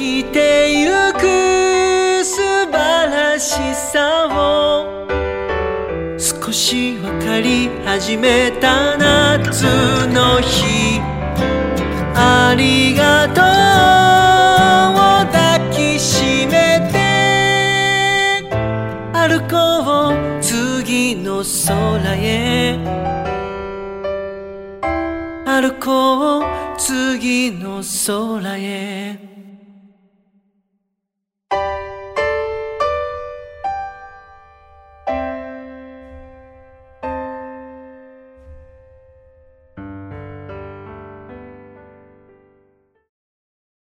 きてゆく素晴らしさを少し分かり始めた夏の日、ありがとうを抱きしめて歩こう次の空へ、歩こう次の空へ。